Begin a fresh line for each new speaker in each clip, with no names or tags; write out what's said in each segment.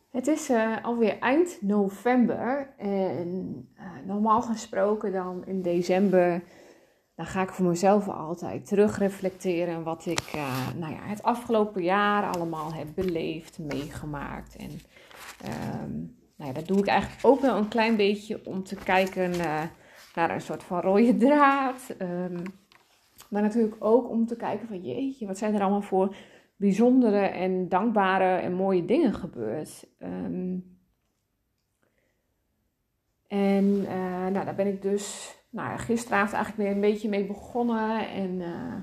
Het is alweer eind november en normaal gesproken dan in december, dan ga ik voor mezelf altijd terugreflecteren wat ik het afgelopen jaar allemaal heb beleefd, meegemaakt. En dat doe ik eigenlijk ook wel een klein beetje om te kijken naar een soort van rode draad. Maar natuurlijk ook om te kijken van jeetje, wat zijn er allemaal voor bijzondere en dankbare en mooie dingen gebeurd. Daar ben ik dus gisteravond eigenlijk weer een beetje mee begonnen. En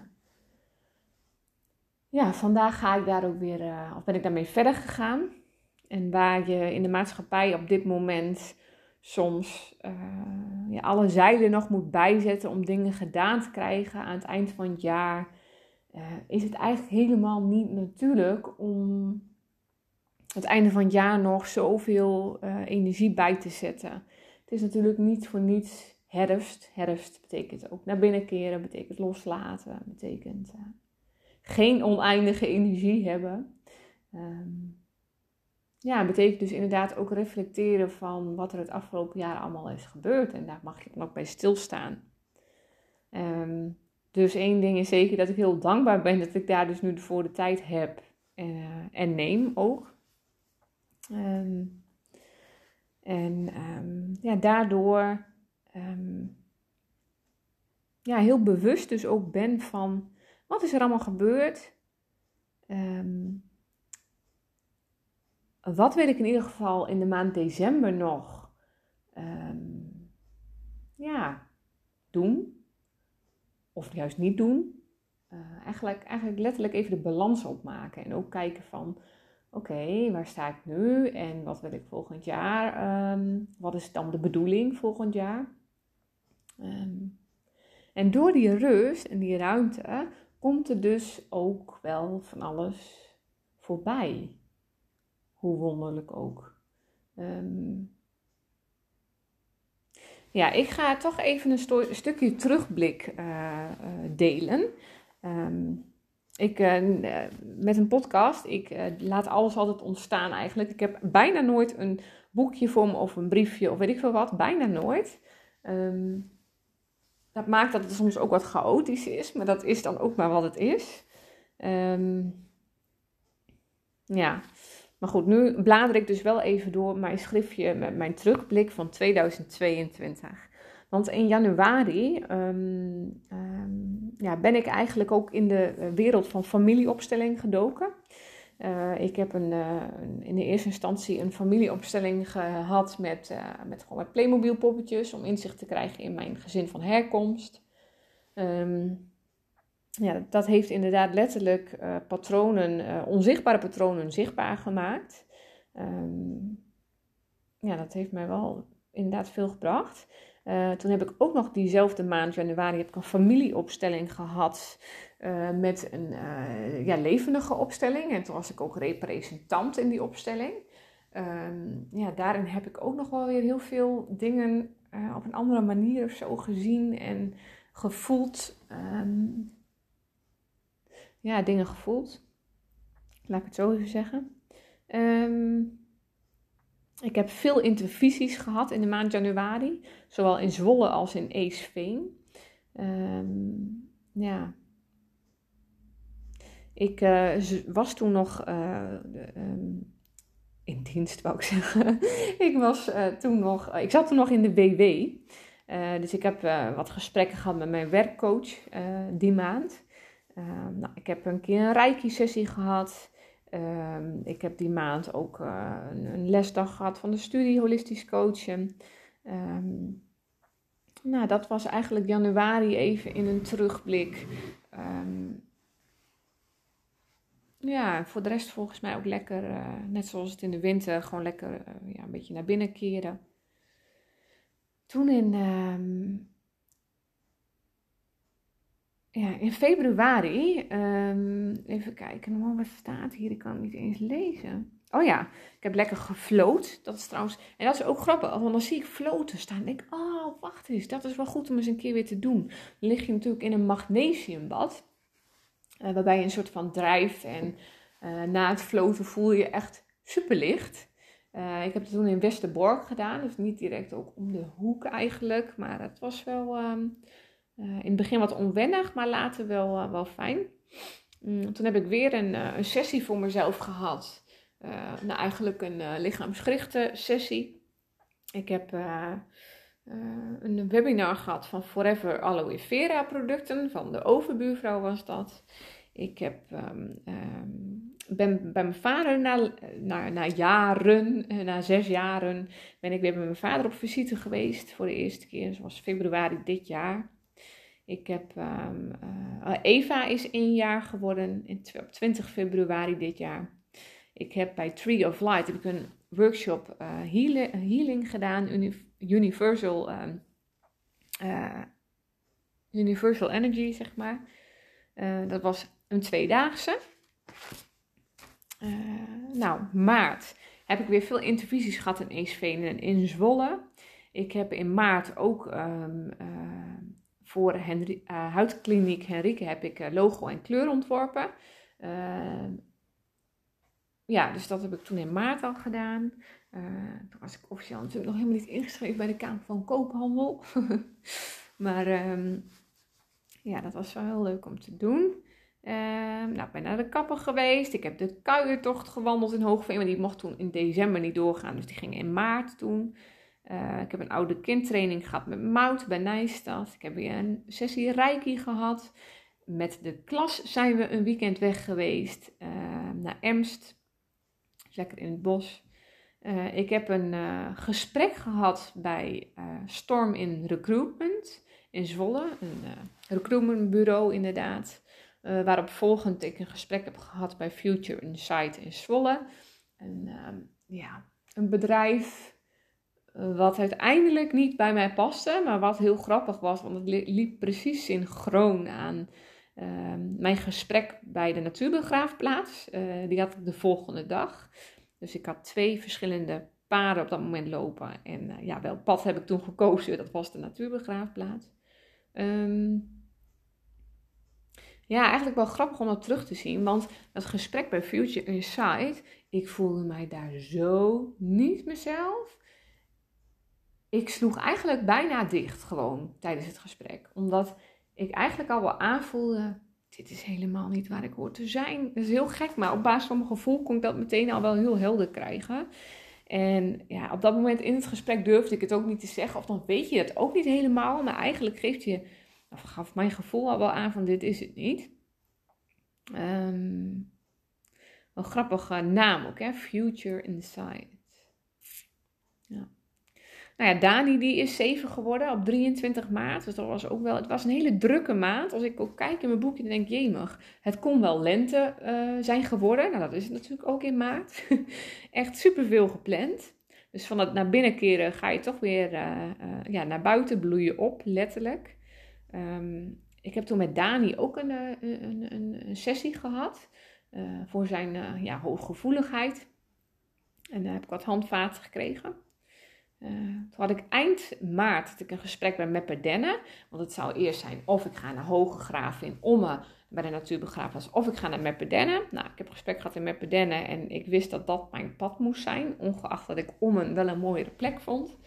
vandaag ga ik daar ook weer, ben ik daarmee verder gegaan. En waar je in de maatschappij op dit moment soms alle zeilen nog moet bijzetten om dingen gedaan te krijgen aan het eind van het jaar, is het eigenlijk helemaal niet natuurlijk om het einde van het jaar nog zoveel energie bij te zetten. Het is natuurlijk niet voor niets herfst. Herfst betekent ook naar binnen keren, betekent loslaten, betekent geen oneindige energie hebben. Betekent dus inderdaad ook reflecteren van wat er het afgelopen jaar allemaal is gebeurd. En daar mag je dan ook bij stilstaan. Dus één ding is zeker dat ik heel dankbaar ben dat ik daar dus nu voor de tijd heb en neem ook. Daardoor heel bewust dus ook ben van wat is er allemaal gebeurd. Wat wil ik in ieder geval in de maand december nog doen? Of juist niet doen. Eigenlijk letterlijk even de balans opmaken. En ook kijken van oké, waar sta ik nu? En wat wil ik volgend jaar? Wat is dan de bedoeling volgend jaar? En door die rust en die ruimte komt er dus ook wel van alles voorbij. Hoe wonderlijk ook. Ik ga toch even een stukje terugblik delen. Met een podcast, ik laat alles altijd ontstaan eigenlijk. Ik heb bijna nooit een boekje voor me of een briefje of weet ik veel wat. Bijna nooit. Dat maakt dat het soms ook wat chaotisch is. Maar dat is dan ook maar wat het is. Maar goed, nu blader ik dus wel even door mijn schriftje met mijn terugblik van 2022. Want in januari ben ik eigenlijk ook in de wereld van familieopstelling gedoken. Ik heb in de eerste instantie een familieopstelling gehad met Playmobil poppetjes om inzicht te krijgen in mijn gezin van herkomst. Dat heeft inderdaad letterlijk onzichtbare patronen zichtbaar gemaakt. Dat heeft mij wel inderdaad veel gebracht. Toen heb ik ook nog diezelfde maand, januari, heb ik een familieopstelling gehad met een levendige opstelling. En toen was ik ook representant in die opstelling. Daarin heb ik ook nog wel weer heel veel dingen op een andere manier of zo gezien en gevoeld. Dingen gevoeld. Laat ik het zo even zeggen. Ik heb veel intervisies gehad in de maand januari. Zowel in Zwolle als in Eesveen. Ik was toen nog in dienst, wou ik zeggen. Ik zat toen nog in de WW. Dus ik heb wat gesprekken gehad met mijn werkcoach die maand. Ik heb een keer een Reiki-sessie gehad. Ik heb die maand ook een lesdag gehad van de studie holistisch coachen. Dat was eigenlijk januari even in een terugblik. Voor de rest volgens mij ook lekker, net zoals het in de winter, gewoon lekker een beetje naar binnen keren. Toen in februari, even kijken, wat staat hier? Ik kan het niet eens lezen. Oh ja, ik heb lekker gefloot. Dat is trouwens, en dat is ook grappig, want dan zie ik floten staan. En denk ik, wacht eens, dat is wel goed om eens een keer weer te doen. Dan lig je natuurlijk in een magnesiumbad, waarbij je een soort van drijft. En na het floten voel je echt super licht. Ik heb het toen in Westerbork gedaan, dus niet direct ook om de hoek eigenlijk. Maar het was wel in het begin wat onwennig, maar later wel fijn. Toen heb ik weer een sessie voor mezelf gehad. Eigenlijk een lichaamsgerichte sessie. Ik heb een webinar gehad van Forever Aloe Vera producten. Van de overbuurvrouw was dat. Ik ben bij mijn vader na jaren, na 6 jaren, ben ik weer bij mijn vader op visite geweest voor de eerste keer. Dat was februari dit jaar. Ik heb, Eva is 1 jaar geworden op 20 februari dit jaar. Ik heb bij Tree of Light heb ik een workshop healing gedaan, Universal Energy, zeg maar. Dat was een 2-daagse. Maart heb ik weer veel intervisies gehad in Eesveen en in Zwolle. Ik heb in maart ook voor huidkliniek Henrike heb ik logo en kleur ontworpen. Dus dat heb ik toen in maart al gedaan. Toen was ik officieel natuurlijk nog helemaal niet ingeschreven bij de Kamer van Koophandel. Maar dat was wel heel leuk om te doen. Ik ben naar de kapper geweest. Ik heb de kuiertocht gewandeld in Hoogveen. Maar die mocht toen in december niet doorgaan. Dus die ging in maart toen. Ik heb een oude kindtraining gehad met Mout bij Nijstad. Ik heb weer een sessie Reiki gehad. Met de klas zijn we een weekend weg geweest. Naar Emst. Lekker in het bos. Ik heb een gesprek gehad bij Storm in Recruitment in Zwolle. Een recruitmentbureau inderdaad. Waarop volgend ik een gesprek heb gehad bij Future Insight in Zwolle. Een bedrijf wat uiteindelijk niet bij mij paste. Maar wat heel grappig was, want het liep precies synchroon aan mijn gesprek bij de natuurbegraafplaats. Die had ik de volgende dag. Dus ik had 2 verschillende paden op dat moment lopen. En welk pad heb ik toen gekozen? Dat was de natuurbegraafplaats. Eigenlijk wel grappig om dat terug te zien. Want dat gesprek bij Future Insight, ik voelde mij daar zo niet mezelf. Ik sloeg eigenlijk bijna dicht gewoon tijdens het gesprek. Omdat ik eigenlijk al wel aanvoelde, dit is helemaal niet waar ik hoor te zijn. Dat is heel gek, maar op basis van mijn gevoel kon ik dat meteen al wel heel helder krijgen. En op dat moment in het gesprek durfde ik het ook niet te zeggen. Of dan weet je het ook niet helemaal. Maar eigenlijk gaf mijn gevoel al wel aan van dit is het niet. Een grappige naam ook, hè? Future Insight. Ja. Dani die is 7 geworden op 23 maart. Dus dat was ook wel, het was een hele drukke maand. Als ik ook kijk in mijn boekje, dan denk ik, jemig, het kon wel lente zijn geworden. Nou, dat is het natuurlijk ook in maart. Echt superveel gepland. Dus van het naar binnen keren ga je toch weer naar buiten bloeien op, letterlijk. Ik heb toen met Dani ook een sessie gehad voor zijn hooggevoeligheid. En daar heb ik wat handvaten gekregen. Toen had ik eind maart een gesprek bij Meppe Denne. Want het zou eerst zijn of ik ga naar Hogegraven in Ommen bij de natuurbegraafplaats. Of ik ga naar Meppe Denne. Nou, ik heb een gesprek gehad in Meppe Denne en ik wist dat dat mijn pad moest zijn. Ongeacht dat ik Ommen wel een mooiere plek vond.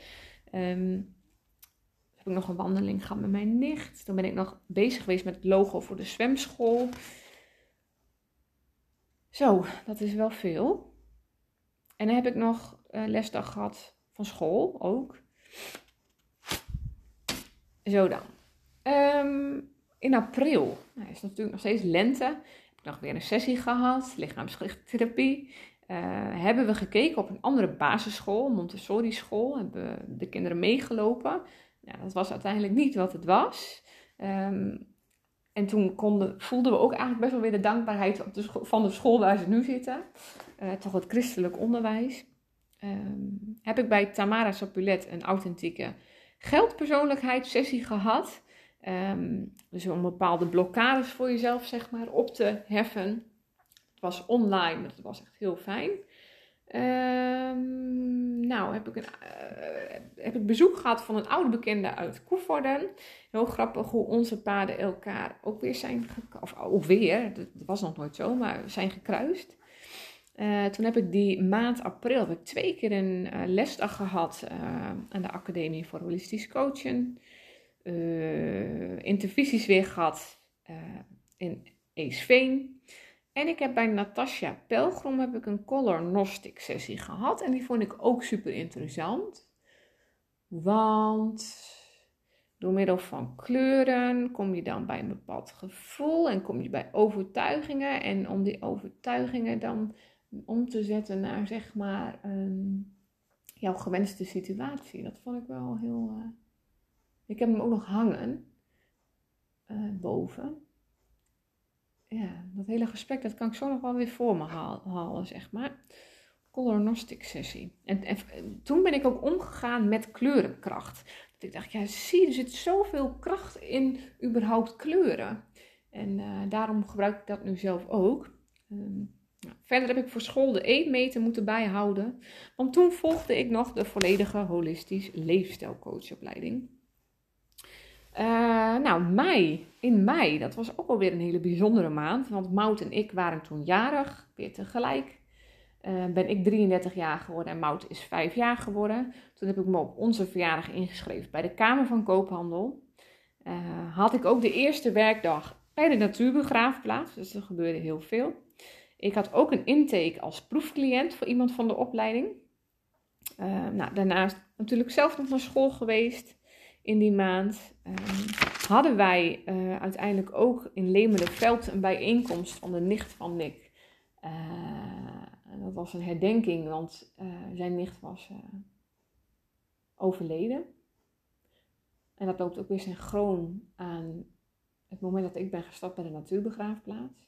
Heb ik nog een wandeling gehad met mijn nicht. Toen ben ik nog bezig geweest met het logo voor de zwemschool. Zo, dat is wel veel. En dan heb ik nog lesdag gehad van school ook. Zo dan. In april, is natuurlijk nog steeds lente. Heb ik nog weer een sessie gehad, lichaamsgerichte therapie. Hebben we gekeken op een andere basisschool, Montessori school. Hebben de kinderen meegelopen. Ja, dat was uiteindelijk niet wat het was. En toen voelden we ook eigenlijk best wel weer de dankbaarheid van de school waar ze nu zitten. Toch het christelijk onderwijs. Heb ik bij Tamara Sapulet een authentieke geldpersoonlijkheidssessie gehad. Dus om bepaalde blokkades voor jezelf, zeg maar, op te heffen. Het was online, maar het was echt heel fijn. Heb ik bezoek gehad van een oude bekende uit Koevoorden. Heel grappig hoe onze paden elkaar ook weer zijn gekruist. Of ook weer, dat was nog nooit zo, maar zijn gekruist. Toen heb ik die maand april 2 keer een lesdag gehad aan de Academie voor Holistisch Coachen. Intervisies weer gehad in Eesveen. En ik heb bij Natasja Pelgrom een color gnostic sessie gehad. En die vond ik ook super interessant. Want door middel van kleuren kom je dan bij een bepaald gevoel en kom je bij overtuigingen. En om die overtuigingen dan om te zetten naar zeg maar jouw gewenste situatie. Dat vond ik wel heel... Ik heb hem ook nog hangen boven. Ja, dat hele gesprek, dat kan ik zo nog wel weer voor me halen, zeg maar. Color gnostic sessie. En toen ben ik ook omgegaan met kleurenkracht. Dat ik dacht, ja zie, er zit zoveel kracht in überhaupt kleuren. En daarom gebruik ik dat nu zelf ook. Verder heb ik voor school de eetmeter moeten bijhouden. Want toen volgde ik nog de volledige holistisch leefstijlcoachopleiding. In mei, dat was ook alweer een hele bijzondere maand. Want Maud en ik waren toen jarig, weer tegelijk. Ben ik 33 jaar geworden en Maud is 5 jaar geworden. Toen heb ik me op onze verjaardag ingeschreven bij de Kamer van Koophandel. Had ik ook de eerste werkdag bij de Natuurbegraafplaats, dus er gebeurde heel veel. Ik had ook een intake als proefcliënt voor iemand van de opleiding. Daarnaast natuurlijk zelf nog naar school geweest in die maand. Hadden wij uiteindelijk ook in Lemelenveld een bijeenkomst van de nicht van Nick. Dat was een herdenking, want zijn nicht was overleden. En dat loopt ook weer synchroon aan het moment dat ik ben gestapt bij de Natuurbegraafplaats.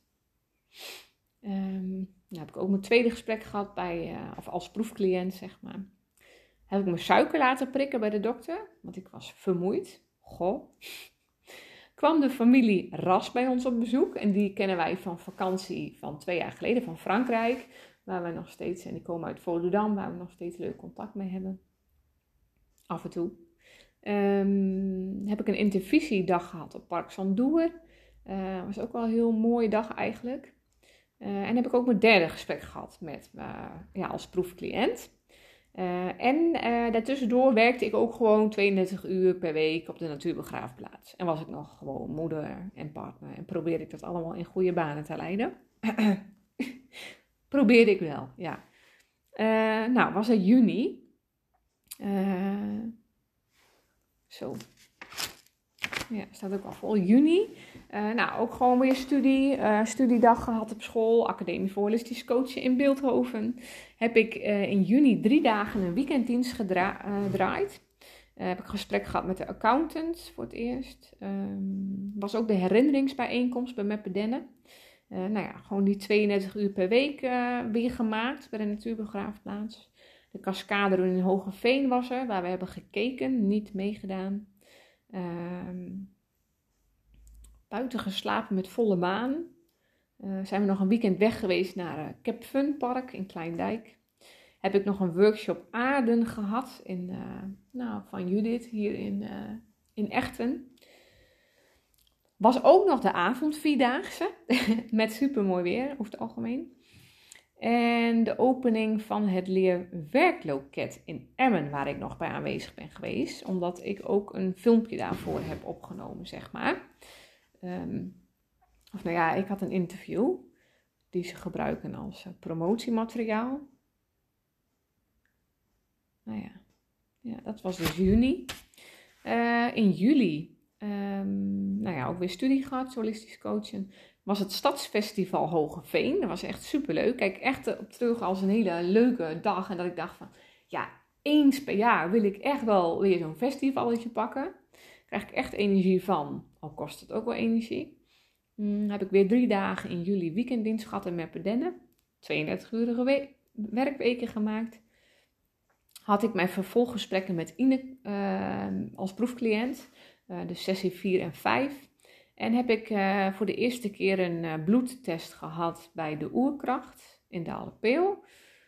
Heb ik ook mijn tweede gesprek gehad als proefcliënt, zeg maar. Heb ik mijn suiker laten prikken bij de dokter, want ik was vermoeid. Kwam de familie Ras bij ons op bezoek. En die kennen wij van vakantie van 2 jaar geleden, van Frankrijk. Waar wij nog steeds, en die komen uit Volendam, waar we nog steeds leuk contact mee hebben. Af en toe. Heb ik een intervisiedag gehad op Park Sandoer. Was ook wel een heel mooie dag eigenlijk. En heb ik ook mijn derde gesprek gehad als proefcliënt. Daartussendoor werkte ik ook gewoon 32 uur per week op de Natuurbegraafplaats. En was ik nog gewoon moeder en partner. En probeerde ik dat allemaal in goede banen te leiden. Probeerde ik wel, ja. Was het juni. Ja, staat ook al vol. Juni. Ook gewoon weer studiedag gehad op school. Academie voor Holistisch Coachen in Bilthoven. Heb ik in juni 3 dagen een weekenddienst gedraaid. Heb ik gesprek gehad met de accountant voor het eerst. Was ook de herinneringsbijeenkomst bij Meppe Denne. Gewoon die 32 uur per week weer gemaakt bij de Natuurbegraafplaats. De Cascade in Hogeveen was er, waar we hebben gekeken, niet meegedaan. Buiten geslapen met volle maan. Zijn we nog een weekend weg geweest naar Cap Fun Park in Kleindijk. Heb ik nog een workshop aarden gehad van Judith hier in Echten. Was ook nog de avond 4-daagse met supermooi weer over het algemeen. En de opening van het leerwerkloket in Emmen, waar ik nog bij aanwezig ben geweest. Omdat ik ook een filmpje daarvoor heb opgenomen, zeg maar. Ik had een interview die ze gebruiken als promotiemateriaal. Dat was dus juni. In juli, ook weer studie gehad, holistisch coachen. Was het Stadsfestival Hogeveen. Dat was echt superleuk. Kijk echt op terug als een hele leuke dag. En dat ik dacht van, eens per jaar wil ik echt wel weer zo'n festivalletje pakken. Daar krijg ik echt energie van. Al kost het ook wel energie. Heb ik weer 3 dagen in juli weekenddienst gehad in Meppe Denne. 32-urige werkweken gemaakt. Had ik mijn vervolggesprekken met Ine als proefcliënt. Dus sessie 4 en 5. En heb ik voor de eerste keer een bloedtest gehad bij de Oerkracht in Daalepeel.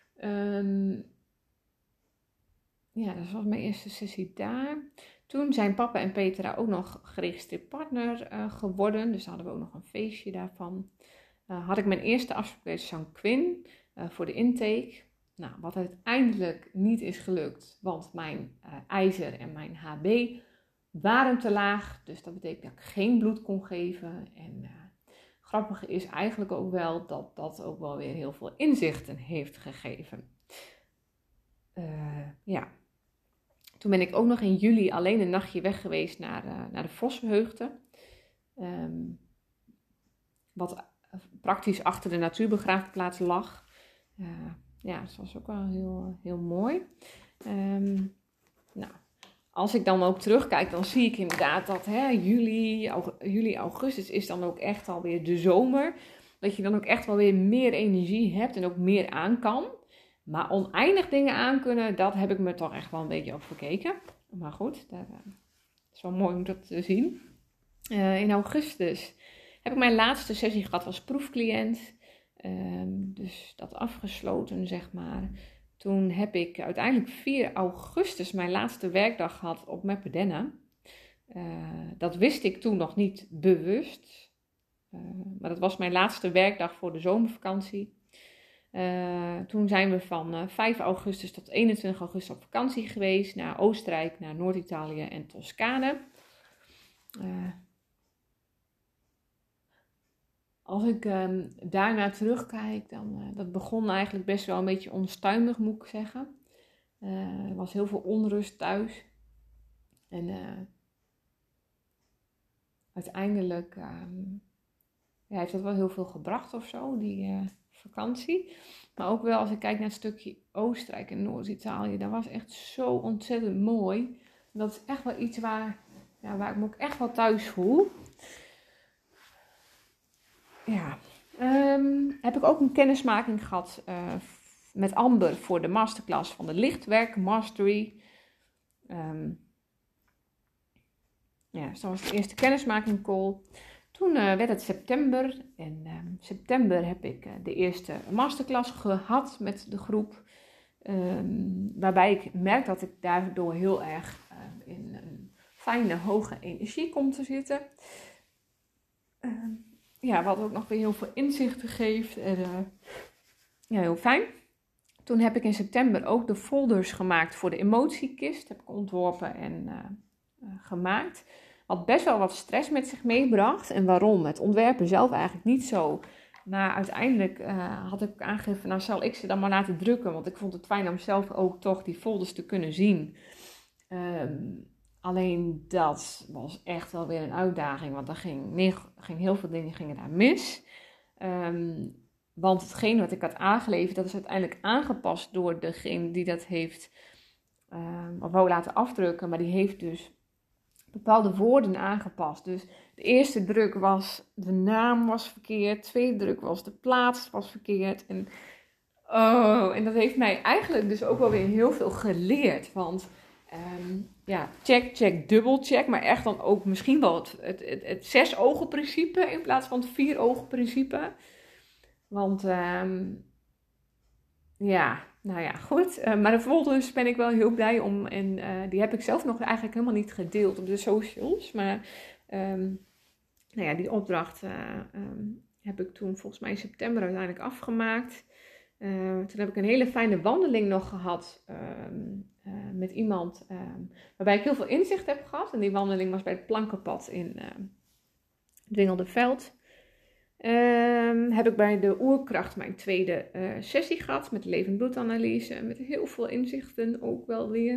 Dat was mijn eerste sessie daar. Toen zijn papa en Petra ook nog geregistreerd partner geworden. Dus hadden we ook nog een feestje daarvan. Had ik mijn eerste afspraak bij San Quinn. voor de intake. Nou, wat uiteindelijk niet is gelukt, want mijn ijzer en mijn HB waren te laag. Dus dat betekent dat ik geen bloed kon geven. En grappig is eigenlijk ook wel dat dat ook wel weer heel veel inzichten heeft gegeven. Ja. Toen ben ik ook nog in juli alleen een nachtje weg geweest naar de Vossenheugde. Wat praktisch achter de natuurbegraafplaats lag. Ja, dat was ook wel heel, heel mooi. Nou, als ik dan ook terugkijk, dan zie ik inderdaad dat juli, augustus is dan ook echt alweer de zomer. Dat je dan ook echt wel weer meer energie hebt en ook meer aan kan. Maar oneindig dingen aan kunnen, dat heb ik me toch echt wel een beetje op verkeken. Maar goed, dat is wel mooi om dat te zien. In augustus heb ik mijn laatste sessie gehad als proefcliënt. Dus dat afgesloten, zeg maar. Toen heb ik uiteindelijk 4 augustus mijn laatste werkdag gehad op Meppedenne. Dat wist ik toen nog niet bewust. Maar dat was mijn laatste werkdag voor de zomervakantie. Toen zijn we van 5 augustus tot 21 augustus op vakantie geweest. Naar Oostenrijk, naar Noord-Italië en Toscane. Als ik daarna terugkijk, dan dat begon eigenlijk best wel een beetje onstuimig, moet ik zeggen. Er was heel veel onrust thuis. En uiteindelijk heeft dat wel heel veel gebracht of zo, die vakantie. Maar ook wel als ik kijk naar het stukje Oostenrijk en Noord-Italië, dat was echt zo ontzettend mooi. Dat is echt wel iets waar ik me ook echt wel thuis voel. Ja, heb ik ook een kennismaking gehad met Amber voor de masterclass van de Lichtwerk Mastery. Dus dat was de eerste kennismaking call. Toen werd het september en september heb ik de eerste masterclass gehad met de groep. Waarbij ik merk dat ik daardoor heel erg in een fijne, hoge energie kom te zitten. Wat ook nog weer heel veel inzichten geeft. En, heel fijn. Toen heb ik in september ook de folders gemaakt voor de emotiekist. Heb ik ontworpen en gemaakt. Wat best wel wat stress met zich meebracht. En waarom? Het ontwerpen zelf eigenlijk niet zo. Maar uiteindelijk had ik aangegeven, nou zal ik ze dan maar laten drukken. Want ik vond het fijn om zelf ook toch die folders te kunnen zien. Alleen dat was echt wel weer een uitdaging. Want er ging heel veel dingen gingen daar mis. Want hetgeen wat ik had aangeleverd, dat is uiteindelijk aangepast door degene die dat heeft of wou laten afdrukken. Maar die heeft dus bepaalde woorden aangepast. Dus de eerste druk was, de naam was verkeerd. De tweede druk was, de plaats was verkeerd. En dat heeft mij eigenlijk dus ook wel weer heel veel geleerd. Want check, dubbelcheck. Maar echt dan ook misschien wel het 6 ogen principe in plaats van het 4 ogen principe. Want goed. Maar de folders ben ik wel heel blij om. En die heb ik zelf nog eigenlijk helemaal niet gedeeld op de socials. Maar die opdracht heb ik toen volgens mij in september uiteindelijk afgemaakt. Toen heb ik een hele fijne wandeling nog gehad met iemand waarbij ik heel veel inzicht heb gehad. En die wandeling was bij het Plankenpad in Dwingelderveld. Heb ik bij de Oerkracht mijn tweede sessie gehad met de levend bloedanalyse. Met heel veel inzichten ook wel weer.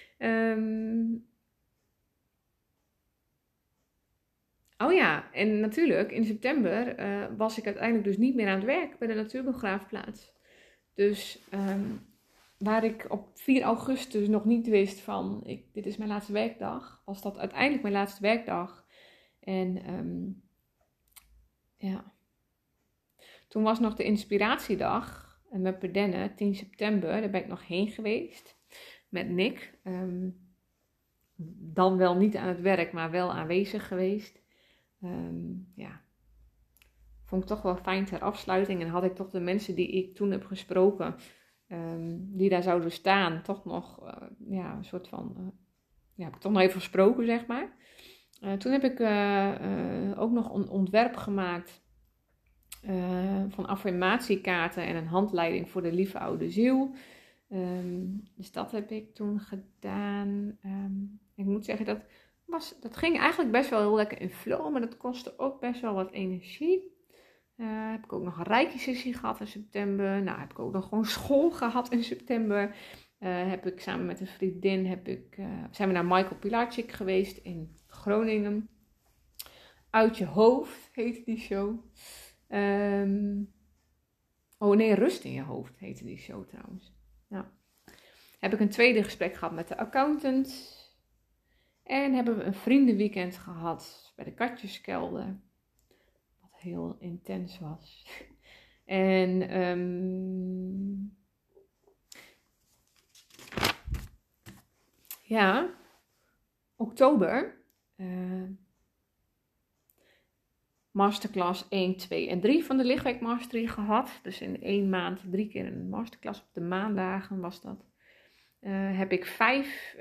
En natuurlijk in september was ik uiteindelijk dus niet meer aan het werk bij de natuurbegraafplaats. Dus waar ik op 4 augustus nog niet wist van dit is mijn laatste werkdag, was dat uiteindelijk mijn laatste werkdag. En toen was nog de inspiratiedag met Meppedenne, 10 september. Daar ben ik nog heen geweest met Nick. Dan wel niet aan het werk, maar wel aanwezig geweest. Vond ik toch wel fijn ter afsluiting. En had ik toch de mensen die ik toen heb gesproken, die daar zouden staan, toch nog een soort van, heb ik toch nog even gesproken, zeg maar. Toen heb ik ook nog een ontwerp gemaakt van affirmatiekaarten en een handleiding voor de lieve oude ziel. Dus dat heb ik toen gedaan. Ik moet zeggen, dat ging eigenlijk best wel heel lekker in flow, maar dat kostte ook best wel wat energie. Heb ik ook nog een reiki-sessie gehad in september. Nou, heb ik ook nog gewoon school gehad in september. Heb ik samen met een vriendin, zijn we naar Michael Pilarczyk geweest in Groningen. Uit je hoofd heette die show. Rust in je hoofd heette die show trouwens. Nou, heb ik een tweede gesprek gehad met de accountant. En hebben we een vriendenweekend gehad bij de Katjeskelder. Wat heel intens was. En oktober. Masterclass 1, 2 en 3 van de Lichtwerk Mastery gehad. Dus in 1 maand 3 keer een masterclass op de maandagen was dat. Heb ik 5,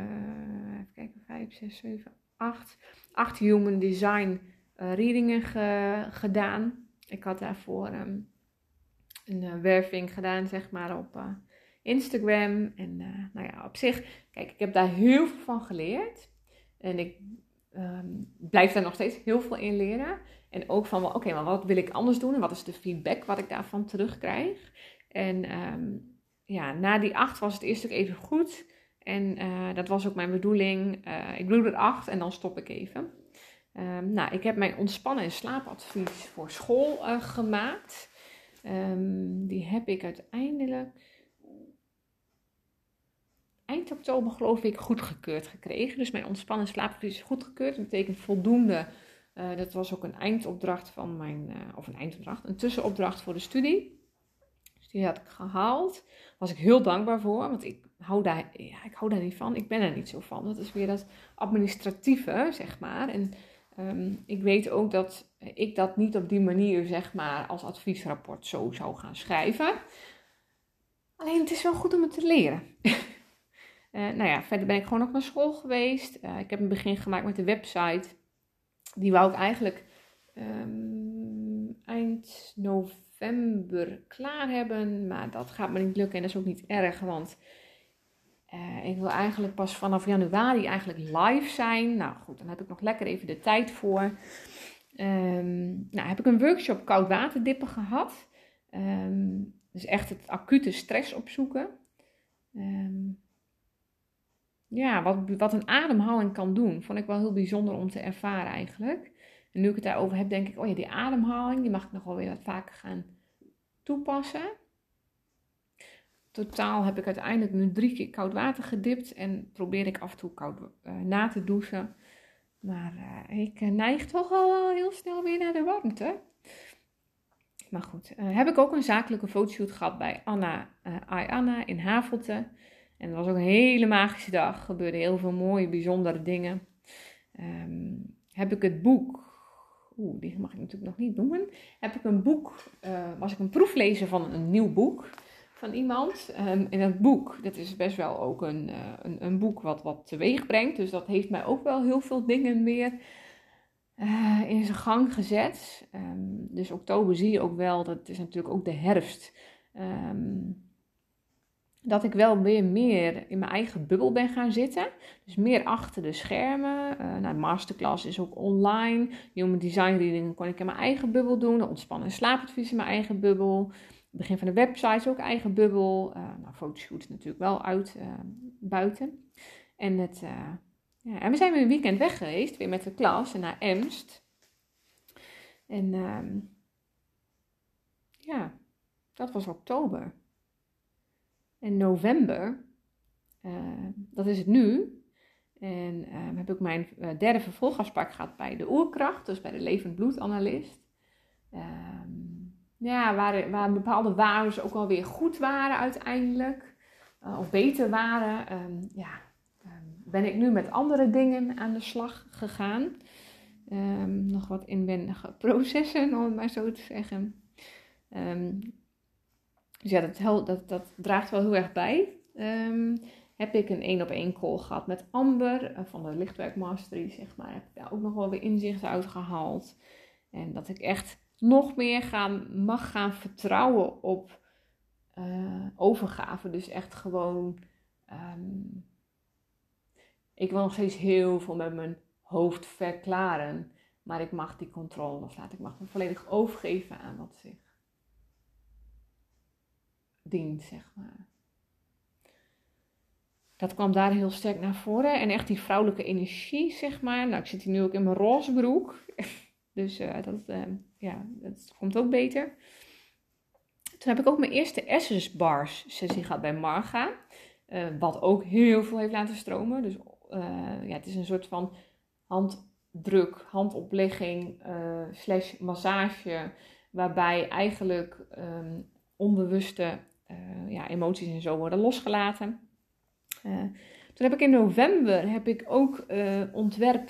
6, 7, 8 Human Design readingen gedaan. Ik had daarvoor een werving gedaan, zeg maar, op Instagram. En op zich, kijk, ik heb daar heel veel van geleerd. En ik blijf daar nog steeds heel veel in leren. En ook van, maar wat wil ik anders doen? En wat is de feedback wat ik daarvan terugkrijg? En na die 8 was het eerst ook even goed. En dat was ook mijn bedoeling. Ik doe er 8 en dan stop ik even. Ik heb mijn ontspannen en slaapadvies voor school gemaakt. Die heb ik uiteindelijk eind oktober, geloof ik, goedgekeurd gekregen. Dus mijn ontspannen en slaapadvies is goedgekeurd. Dat betekent voldoende. Dat was ook een eindopdracht van een tussenopdracht voor de studie. Dus die had ik gehaald. Daar was ik heel dankbaar voor, want ik hou daar niet van. Ik ben er niet zo van. Dat is weer dat administratieve, zeg maar. En ik weet ook dat ik dat niet op die manier, zeg maar, als adviesrapport zo zou gaan schrijven. Alleen het is wel goed om het te leren. Verder ben ik gewoon nog naar school geweest. Ik heb een begin gemaakt met de website. Die wou ik eigenlijk eind november klaar hebben. Maar dat gaat me niet lukken en dat is ook niet erg. Want ik wil eigenlijk pas vanaf januari eigenlijk live zijn. Nou goed, dan heb ik nog lekker even de tijd voor. Heb ik een workshop koudwaterdippen gehad. Dus echt het acute stress opzoeken. Wat een ademhaling kan doen, vond ik wel heel bijzonder om te ervaren eigenlijk. En nu ik het daarover heb, denk ik, die ademhaling, die mag ik nog wel weer wat vaker gaan toepassen. Totaal heb ik uiteindelijk nu 3 keer koud water gedipt en probeer ik af en toe koud na te douchen. Maar ik neig toch al wel heel snel weer naar de warmte. Maar goed, heb ik ook een zakelijke fotoshoot gehad bij Anna in Havelte. En dat was ook een hele magische dag. Er gebeurden heel veel mooie, bijzondere dingen. Heb ik het boek... die mag ik natuurlijk nog niet noemen. Heb ik een boek... was ik een proeflezer van een nieuw boek van iemand. En dat boek, dat is best wel ook een boek wat teweeg brengt. Dus dat heeft mij ook wel heel veel dingen weer in zijn gang gezet. Dus oktober zie je ook wel, dat is natuurlijk ook de herfst... dat ik wel weer meer in mijn eigen bubbel ben gaan zitten. Dus meer achter de schermen. De masterclass is ook online. Human Design Reading kon ik in mijn eigen bubbel doen. De ontspannen en slaapadvies in mijn eigen bubbel. Het begin van de website is ook eigen bubbel. Fotoshoot natuurlijk wel uit buiten. En we zijn weer een weekend weg geweest. Weer met de klas en naar Emst. En dat was oktober. En november, dat is het nu. En heb ik mijn derde vervolgafspraak gehad bij de Oerkracht, dus bij de levend bloedanalist. Waar bepaalde waarden ook alweer goed waren uiteindelijk. Of beter waren. Ben ik nu met andere dingen aan de slag gegaan. Nog wat inwendige processen, om het maar zo te zeggen. Dus ja, dat draagt wel heel erg bij. Heb ik een 1-op-1 call gehad met Amber van de Lichtwerk Mastery, zeg maar. Heb ik daar ook nog wel weer inzichten uit gehaald. En dat ik echt nog meer mag gaan vertrouwen op overgave. Dus echt gewoon, ik wil nog steeds heel veel met mijn hoofd verklaren. Maar ik mag die controle loslaten. Ik mag me volledig overgeven aan wat zich dient, zeg maar. Dat kwam daar heel sterk naar voren. En echt die vrouwelijke energie, zeg maar. Nou, ik zit hier nu ook in mijn roze broek. Dus dat komt ook beter. Toen heb ik ook mijn eerste Essence Bars sessie gehad bij Marga. Wat ook heel veel heeft laten stromen. Dus het is een soort van handdruk, handoplegging / massage. Waarbij eigenlijk onbewuste emoties en zo worden losgelaten. Toen heb ik in november ook ontwerp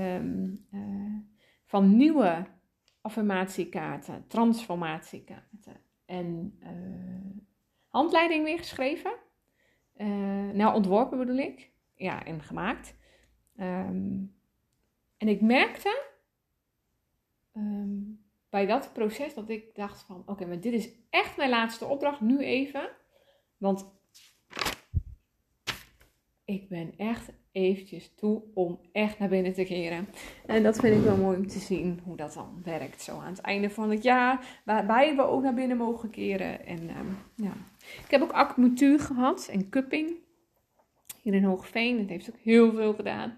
van nieuwe affirmatiekaarten, transformatiekaarten en handleiding weer geschreven. Ontworpen bedoel ik. Ja, en gemaakt. En ik merkte bij dat proces dat ik dacht van, oké, maar dit is echt mijn laatste opdracht, nu even. Want ik ben echt eventjes toe om echt naar binnen te keren. En dat vind ik wel mooi om te zien hoe dat dan werkt. Zo aan het einde van het jaar. Waarbij we ook naar binnen mogen keren. En ik heb ook acupunctuur gehad en cupping. Hier in Hoogveen. Dat heeft ook heel veel gedaan.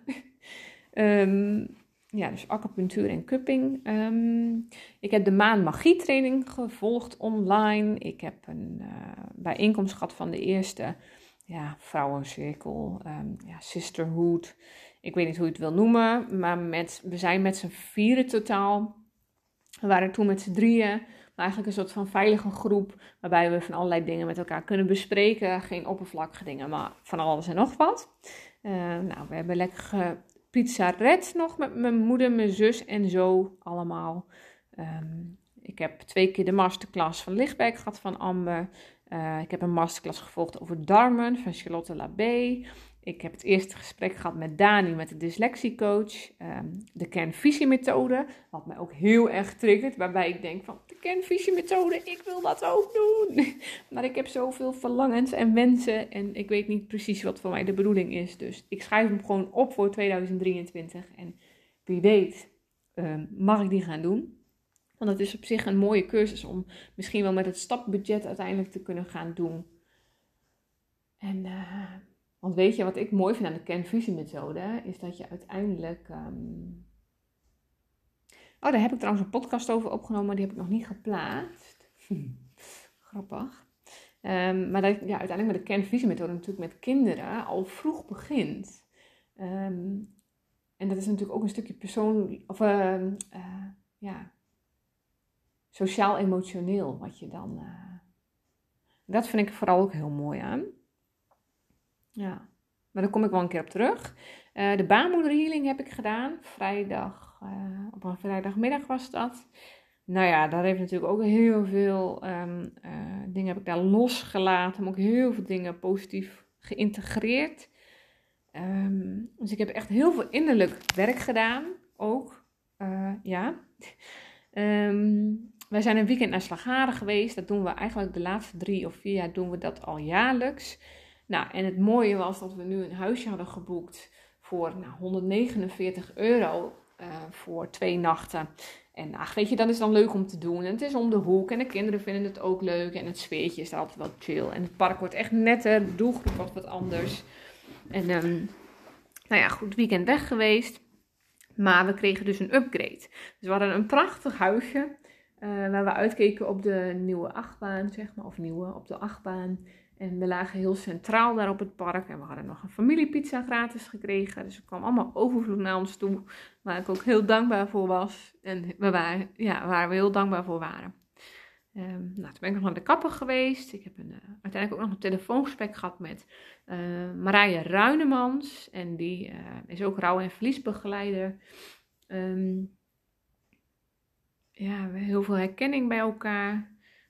Dus acupunctuur en cupping. Ik heb de Maan Magie training gevolgd online. Ik heb een bijeenkomst gehad van de eerste vrouwencirkel, sisterhood. Ik weet niet hoe je het wil noemen, maar we zijn met z'n 4 totaal. We waren toen met z'n 3, maar eigenlijk een soort van veilige groep, waarbij we van allerlei dingen met elkaar kunnen bespreken. Geen oppervlakkige dingen, maar van alles en nog wat. We hebben lekker pizzaret nog met mijn moeder, mijn zus en zo allemaal. Ik heb 2 keer de masterclass van Lichtwerk gehad van Amber. Ik heb een masterclass gevolgd over darmen van Charlotte Labé. Ik heb het eerste gesprek gehad met Dani, met de dyslexiecoach. De kernvisiemethode, wat mij ook heel erg triggert. Waarbij ik denk van, de kernvisiemethode, ik wil dat ook doen. Maar ik heb zoveel verlangens en wensen. En ik weet niet precies wat voor mij de bedoeling is. Dus ik schrijf hem gewoon op voor 2023. En wie weet mag ik die gaan doen. Want het is op zich een mooie cursus om misschien wel met het stapbudget uiteindelijk te kunnen gaan doen. En, want weet je wat ik mooi vind aan de kernvisiemethode? Is dat je uiteindelijk... daar heb ik trouwens een podcast over opgenomen, maar die heb ik nog niet geplaatst. Grappig. Maar dat je uiteindelijk met de kernvisiemethode natuurlijk met kinderen al vroeg begint. En dat is natuurlijk ook een stukje sociaal-emotioneel wat je dan... Dat vind ik vooral ook heel mooi aan. Ja, maar daar kom ik wel een keer op terug. De baarmoederhealing heb ik gedaan. Op een vrijdagmiddag was dat. Nou ja, daar heeft natuurlijk ook heel veel dingen heb ik daar losgelaten. Maar ook heel veel dingen positief geïntegreerd. Dus ik heb echt heel veel innerlijk werk gedaan. Ook, wij zijn een weekend naar Slagharen geweest. Dat doen we eigenlijk de laatste 3 of 4 jaar doen we dat al jaarlijks. Nou, en het mooie was dat we nu een huisje hadden geboekt voor €149 voor 2 nachten. En weet je, dat is dan leuk om te doen. En het is om de hoek en de kinderen vinden het ook leuk. En het sfeertje is er altijd wel chill. En het park wordt echt netter, de doelgroep wordt wat anders. En goed weekend weg geweest. Maar we kregen dus een upgrade. Dus we hadden een prachtig huisje. Waar we uitkeken op de nieuwe achtbaan, zeg maar. Of op de achtbaan. En we lagen heel centraal daar op het park. En we hadden nog een familiepizza gratis gekregen. Dus er kwam allemaal overvloed naar ons toe. Waar ik ook heel dankbaar voor was. En waar we heel dankbaar voor waren. Toen ben ik nog naar de kapper geweest. Ik heb uiteindelijk ook nog een telefoongesprek gehad met Marije Ruinemans. En die is ook rouw- en verliesbegeleider. We hebben heel veel herkenning bij elkaar.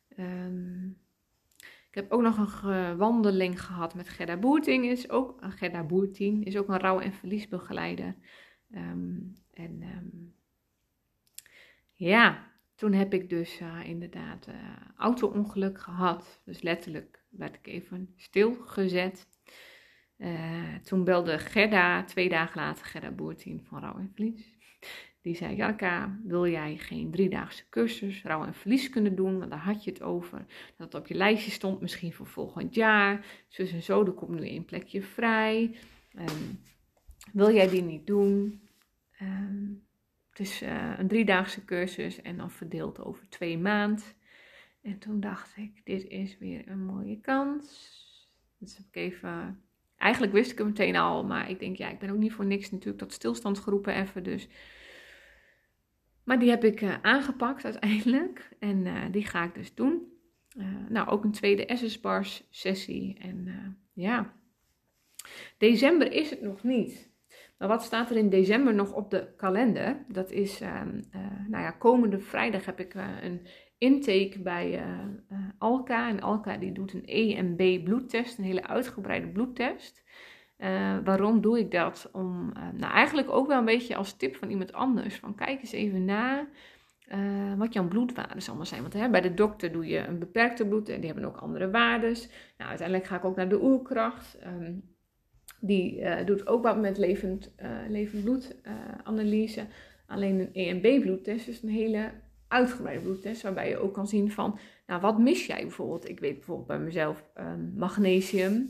Ik heb ook nog een wandeling gehad met Gerda Boertien. Gerda Boertien is ook een rouw- en verliesbegeleider. toen heb ik dus inderdaad auto-ongeluk gehad. Dus letterlijk werd ik even stilgezet. Toen belde Gerda, 2 dagen later, Gerda Boertien van Rouw en Verlies. Die zei, Jarka, wil jij geen 3-daagse cursus rouw en verlies kunnen doen? Want daar had je het over. Dat het op je lijstje stond, misschien voor volgend jaar. Zus en zo, er komt nu 1 plekje vrij. Wil jij die niet doen? Het is een 3-daagse cursus en dan verdeeld over 2 maanden. En toen dacht ik, dit is weer een mooie kans. Dus heb ik even... Eigenlijk wist ik het meteen al, maar ik denk, ja, ik ben ook niet voor niks natuurlijk dat stilstandsgroepen even, dus... Maar die heb ik aangepakt uiteindelijk en die ga ik dus doen. Nou, ook een tweede SS-bars sessie en ja, december is het nog niet. Maar wat staat er in december nog op de kalender? Dat is, nou ja, komende vrijdag heb ik een intake bij Alka. En Alka die doet een E en B bloedtest, een hele uitgebreide bloedtest. Waarom doe ik dat? Om, nou eigenlijk ook wel een beetje als tip van iemand anders. Van kijk eens even na wat jouw bloedwaardes allemaal zijn. Want bij de dokter doe je een beperkte bloed en die hebben ook andere waardes. Nou, uiteindelijk ga ik ook naar de oerkracht. Die doet ook wat met levend bloedanalyse. Alleen een E en B bloedtest is een hele uitgebreide bloedtest. Waarbij je ook kan zien van, nou wat mis jij bijvoorbeeld? Ik weet bijvoorbeeld bij mezelf magnesium.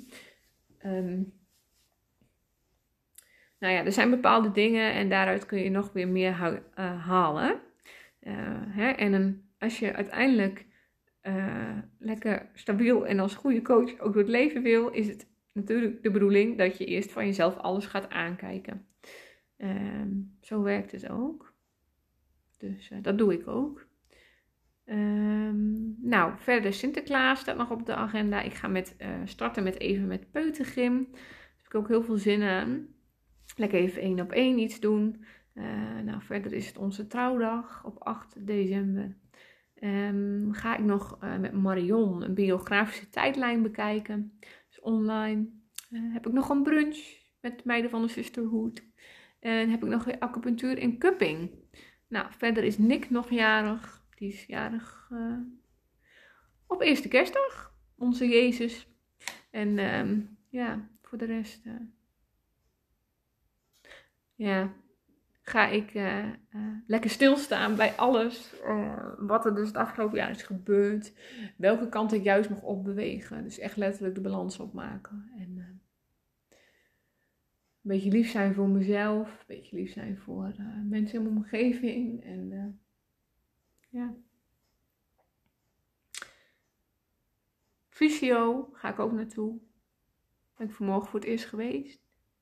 Nou ja, er zijn bepaalde dingen en daaruit kun je nog weer meer halen. En als je uiteindelijk lekker stabiel en als goede coach ook door het leven wil, is het natuurlijk de bedoeling dat je eerst van jezelf alles gaat aankijken. Zo werkt het ook. Dus dat doe ik ook. Nou, verder Sinterklaas staat nog op de agenda. Ik ga starten met peutergym. Daar heb ik ook heel veel zin aan. Lekker even 1-op-1 iets doen. Nou, verder is het onze trouwdag op 8 december. Ga ik nog met Marion een biografische tijdlijn bekijken. Dus online. Heb ik nog een brunch met de meiden van de Sisterhood. En heb ik nog weer acupunctuur in Cupping. Nou, verder is Nick nog jarig. Die is jarig op eerste kerstdag. Onze Jezus. En ja, voor de rest... ja, ga ik lekker stilstaan bij alles wat er dus het afgelopen jaar is gebeurd. Welke kant ik juist nog op bewegen. Dus echt letterlijk de balans opmaken. En een beetje lief zijn voor mezelf. Een beetje lief zijn voor mensen in mijn omgeving. En ja. Fysio ga ik ook naartoe. Ben ik vanmorgen voor het eerst geweest.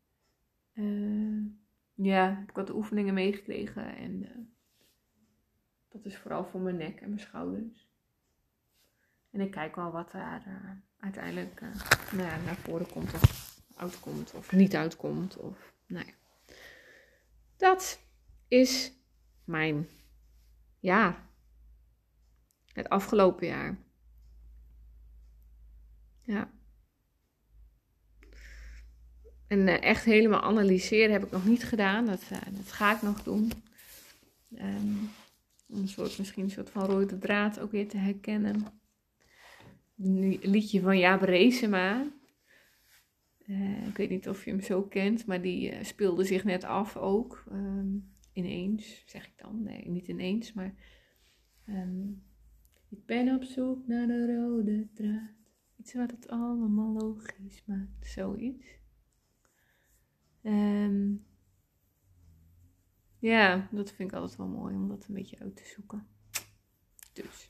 Ja, ik had de oefeningen meegekregen en dat is vooral voor mijn nek en mijn schouders. En ik kijk wel wat daar uiteindelijk naar voren komt of uitkomt of niet uitkomt. Of, nou ja. Dat is mijn jaar. Het afgelopen jaar. Ja. En echt helemaal analyseren heb ik nog niet gedaan. Dat ga ik nog doen. Om misschien een soort van rode draad ook weer te herkennen. Een liedje van Jaap Reesema. Ik weet niet of je hem zo kent. Maar die speelde zich net af ook. Ineens, zeg ik dan. Nee, niet ineens. Maar ik ben op zoek naar de rode draad. Iets wat het allemaal logisch maakt. Zoiets. Ja, dat vind ik altijd wel mooi om dat een beetje uit te zoeken. Dus.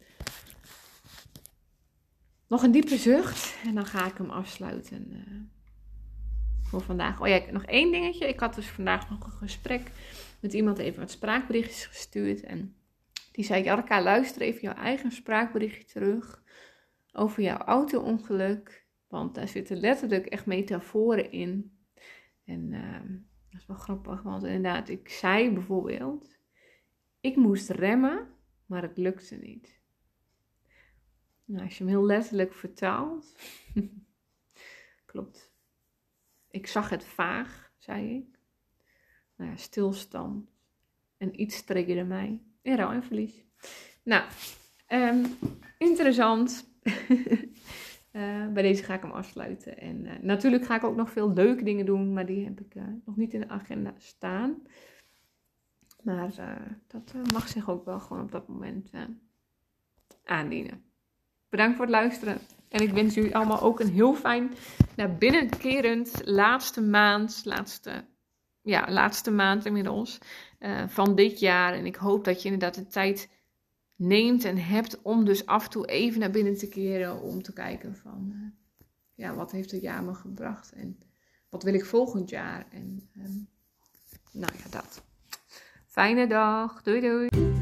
Nog een diepe zucht en dan ga ik hem afsluiten voor vandaag. Oh ja, nog 1 dingetje. Ik had dus vandaag nog een gesprek met iemand, even wat spraakberichtjes gestuurd. En die zei, Jarka, luister even jouw eigen spraakberichtje terug over jouw auto-ongeluk. Want daar zitten letterlijk echt metaforen in. En dat is wel grappig, want inderdaad, ik zei bijvoorbeeld, ik moest remmen, maar het lukte niet. Nou, als je hem heel letterlijk vertaalt, klopt. Ik zag het vaag, zei ik. Nou ja, stilstand. En iets triggerde mij in rouw en verlies. Nou, interessant. Bij deze ga ik hem afsluiten. En natuurlijk ga ik ook nog veel leuke dingen doen, maar die heb ik nog niet in de agenda staan. Maar dat mag zich ook wel gewoon op dat moment aandienen. Bedankt voor het luisteren. En ik wens jullie allemaal ook een heel fijn naar binnenkerend laatste maand inmiddels van dit jaar. En ik hoop dat je inderdaad de tijd neemt en hebt om dus af en toe even naar binnen te keren. Om te kijken van, wat heeft het jaar me gebracht? En wat wil ik volgend jaar? En dat. Fijne dag. Doei doei.